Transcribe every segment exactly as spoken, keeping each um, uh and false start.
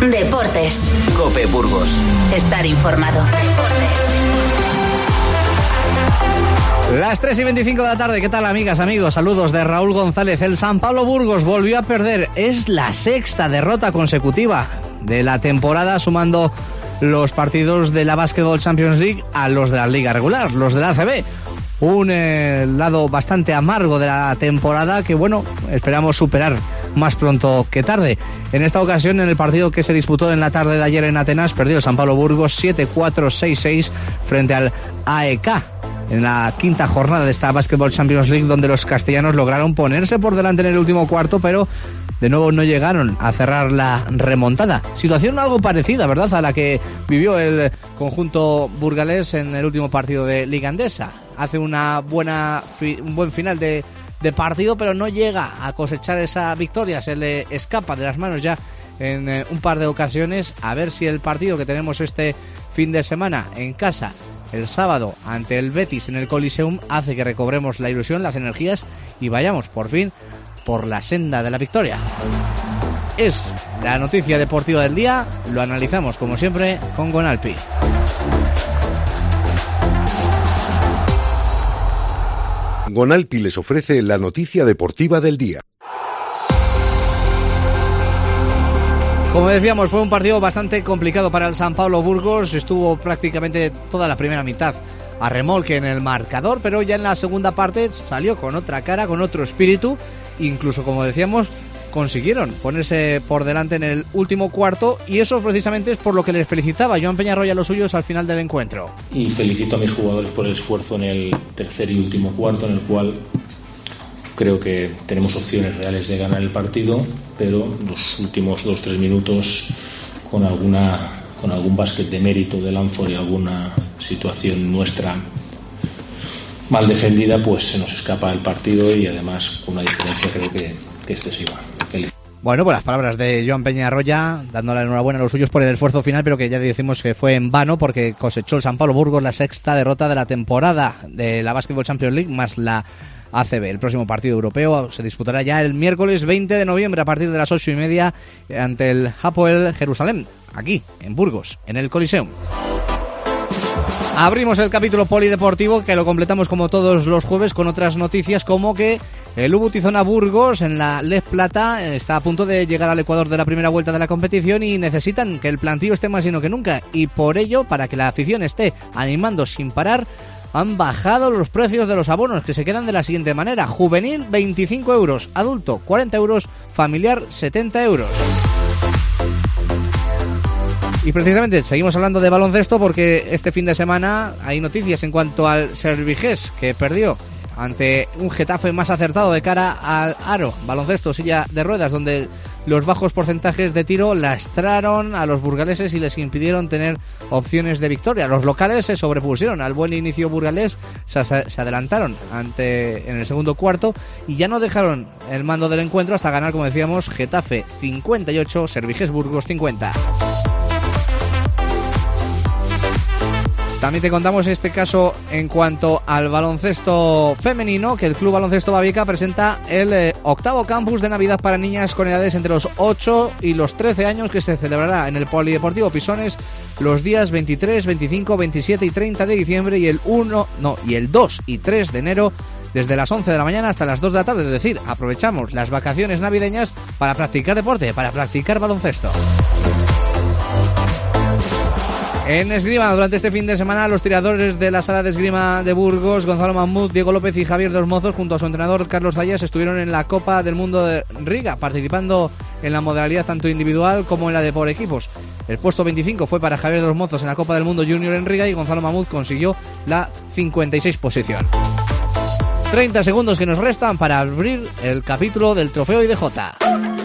Deportes. COPE Burgos. Estar informado. Las tres y veinticinco de la tarde, ¿qué tal, amigas, amigos? Saludos de Raúl González. El San Pablo Burgos volvió a perder. Es la sexta derrota consecutiva de la temporada, sumando los partidos de la Basketball Champions League a los de la Liga Regular, los de la A C B. Un eh, lado bastante amargo de la temporada que, bueno, esperamos superar más pronto que tarde. En esta ocasión, en el partido que se disputó en la tarde de ayer en Atenas, perdió el San Pablo Burgos siete cuatro seis seis frente al A E K. En la quinta jornada de esta Basketball Champions League, donde los castellanos lograron ponerse por delante en el último cuarto, pero de nuevo no llegaron a cerrar la remontada. Situación algo parecida, ¿verdad?, a la que vivió el conjunto burgalés en el último partido de Liga Endesa. Hace una buena, un buen final de, de partido, pero no llega a cosechar esa victoria. Se le escapa de las manos ya en eh, un par de ocasiones. A ver si el partido que tenemos este fin de semana en casa, el sábado ante el Betis en el Coliseum, hace que recobremos la ilusión, las energías y vayamos por fin por la senda de la victoria. Es la noticia deportiva del día, lo analizamos como siempre con Gonalpi. Gonalpi les ofrece la noticia deportiva del día. Como decíamos, fue un partido bastante complicado para el San Pablo Burgos. Estuvo prácticamente toda la primera mitad a remolque en el marcador, pero ya en la segunda parte salió con otra cara, con otro espíritu. Incluso, como decíamos, consiguieron ponerse por delante en el último cuarto, y eso precisamente es por lo que les felicitaba Joan Peñarroya a los suyos al final del encuentro. Y felicito a mis jugadores por el esfuerzo en el tercer y último cuarto, en el cual creo que tenemos opciones reales de ganar el partido, pero los últimos dos tres minutos, con alguna con algún básquet de mérito de Lanford y alguna situación nuestra mal defendida, pues se nos escapa el partido, y además con una diferencia creo que, que excesiva. Feliz. Bueno, pues las palabras de Joan Peñarroya, dándole la enhorabuena a los suyos por el esfuerzo final, pero que ya decimos que fue en vano, porque cosechó el San Pablo Burgos la sexta derrota de la temporada de la Basketball Champions League, más la A C B. El próximo partido europeo se disputará ya el miércoles veinte de noviembre a partir de las ocho y media ante el Hapoel Jerusalén, aquí en Burgos, en el Coliseum. Abrimos el capítulo polideportivo, que lo completamos como todos los jueves con otras noticias, como que el U B U Tizona Burgos en la Lez Plata está a punto de llegar al Ecuador de la primera vuelta de la competición, y necesitan que el plantillo esté más lleno que nunca, y por ello, para que la afición esté animando sin parar, han bajado los precios de los abonos, que se quedan de la siguiente manera: juvenil veinticinco euros, adulto cuarenta euros, familiar setenta euros. Y precisamente seguimos hablando de baloncesto, porque este fin de semana hay noticias en cuanto al Servigés, que perdió ante un Getafe más acertado de cara al aro. Baloncesto silla de ruedas, donde los bajos porcentajes de tiro lastraron a los burgaleses y les impidieron tener opciones de victoria. Los locales se sobrepusieron al buen inicio burgalés, se, se adelantaron ante en el segundo cuarto y ya no dejaron el mando del encuentro hasta ganar, como decíamos, Getafe cincuenta y ocho, Servigés Burgos cincuenta. También te contamos este caso en cuanto al baloncesto femenino, que el Club Baloncesto Bavica presenta el eh, octavo campus de Navidad para niñas con edades entre los ocho y los trece años, que se celebrará en el Polideportivo Pisones los días veintitrés, veinticinco, veintisiete y treinta de diciembre, y el uno, no, y el dos y tres de enero, desde las once de la mañana hasta las dos de la tarde. Es decir, aprovechamos las vacaciones navideñas para practicar deporte, para practicar baloncesto. En esgrima, durante este fin de semana, los tiradores de la sala de esgrima de Burgos, Gonzalo Mahmoud, Diego López y Javier Dos Mozos, junto a su entrenador Carlos Zayas, estuvieron en la Copa del Mundo de Riga, participando en la modalidad tanto individual como en la de por equipos. El puesto veinticinco fue para Javier Dos Mozos en la Copa del Mundo Junior en Riga, y Gonzalo Mahmoud consiguió la cincuenta y seis posición. treinta segundos que nos restan para abrir el capítulo del Trofeo I D J.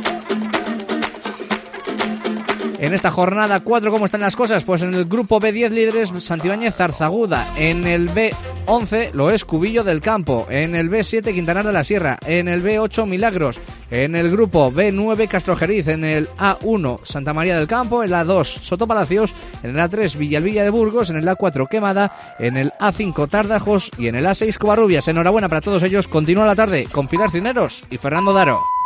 En esta jornada cuatro, ¿cómo están las cosas? Pues en el grupo B diez líderes Santibáñez Zarzaguda, en el B once lo es Cubillo del Campo, en el B siete Quintanar de la Sierra, en el B ocho Milagros, en el grupo B nueve Castrojeriz, en el A uno Santa María del Campo, en el A dos Sotopalacios, en el A tres Villalvilla de Burgos, en el A cuatro Quemada, en el A cinco Tardajos y en el A seis Covarrubias. Enhorabuena para todos ellos. Continúa la tarde con Pilar Cineros y Fernando Daro.